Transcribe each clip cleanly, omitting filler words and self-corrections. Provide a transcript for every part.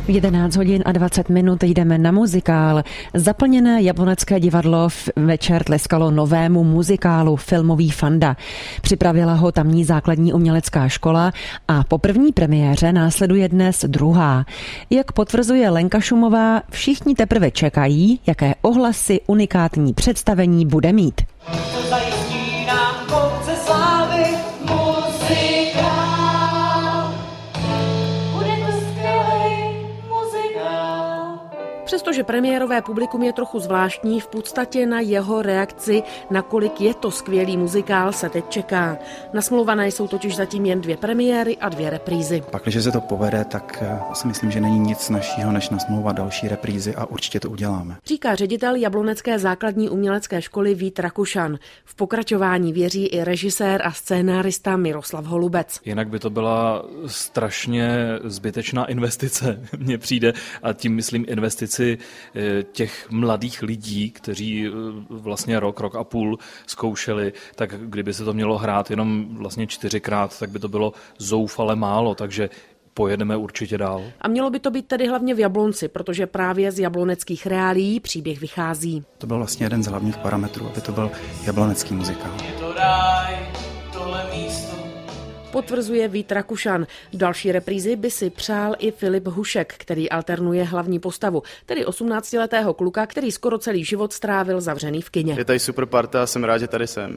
V 11 hodin a 20 minut jdeme na muzikál. Zaplněné Jablonecké divadlo večer tleskalo novému muzikálu Filmový Fanda. Připravila ho tamní základní umělecká škola a po první premiéře následuje dnes druhá. Jak potvrzuje Lenka Šumová, všichni teprve čekají, jaké ohlasy unikátní představení bude mít. Přestože premiérové publikum je trochu zvláštní, v podstatě na jeho reakci, nakolik je to skvělý muzikál, se teď čeká. Nasmluvané jsou totiž zatím jen 2 premiéry a 2 reprízy. Pakliže se to povede, tak si myslím, že není nic našího, než nasmlouvat další reprízy a určitě to uděláme. Říká ředitel Jablonecké základní umělecké školy Vít Rakušan. V pokračování věří i režisér a scénárista Miroslav Holubec. Jinak by to byla strašně zbytečná investice, mně přijde, a tím myslím investici těch mladých lidí, kteří vlastně rok a půl zkoušeli, tak kdyby se to mělo hrát jenom vlastně 4krát, tak by to bylo zoufale málo, takže pojedeme určitě dál. A mělo by to být tedy hlavně v Jablonci, protože právě z jabloneckých reálií příběh vychází. To byl vlastně jeden z hlavních parametrů, aby to byl jablonecký muzikál. Potvrzuje Vít Rakušan. Další reprízy by si přál i Filip Hušek, který alternuje hlavní postavu, tedy 18letého kluka, který skoro celý život strávil zavřený v kině. Je tady super parta a jsem rád, že tady jsem.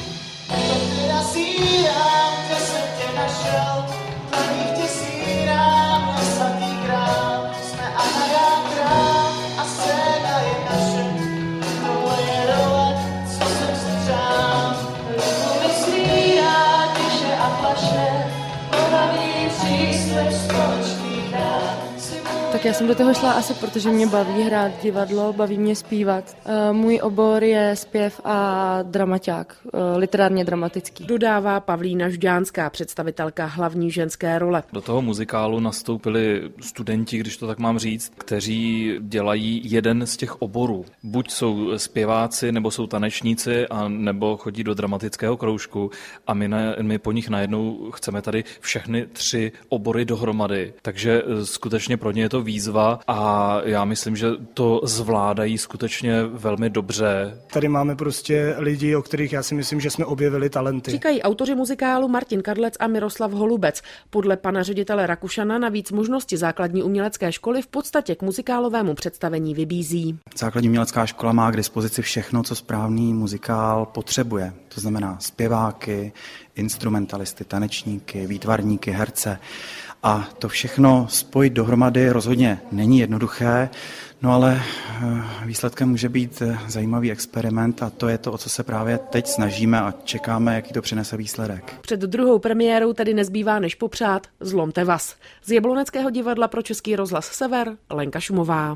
Tak já jsem do toho šla asi, protože mě baví hrát divadlo, baví mě zpívat. Můj obor je zpěv a dramaťák, literárně dramatický. Dodává Pavlína Žďánská, představitelka hlavní ženské role. Do toho muzikálu nastoupili studenti, když to tak mám říct, kteří dělají jeden z těch oborů. Buď jsou zpěváci, nebo jsou tanečníci, a nebo chodí do dramatického kroužku a my po nich najednou chceme tady všechny 3 obory dohromady. Takže skutečně pro ně je to výzva a já myslím, že to zvládají skutečně velmi dobře. Tady máme prostě lidi, o kterých já si myslím, že jsme objevili talenty. Říkají autoři muzikálu Martin Kadlec a Miroslav Holubec. Podle pana ředitele Rakušana navíc možnosti základní umělecké školy v podstatě k muzikálovému představení vybízí. Základní umělecká škola má k dispozici všechno, co správný muzikál potřebuje. To znamená zpěváky, instrumentalisty, tanečníky, výtvarníky, herce. A to všechno spojit dohromady rozhodně není jednoduché, no ale výsledkem může být zajímavý experiment a to je to, o co se právě teď snažíme a čekáme, jaký to přinese výsledek. Před druhou premiérou tedy nezbývá než popřát zlomte vás. Z Jabloneckého divadla pro Český rozhlas Sever Lenka Šumová.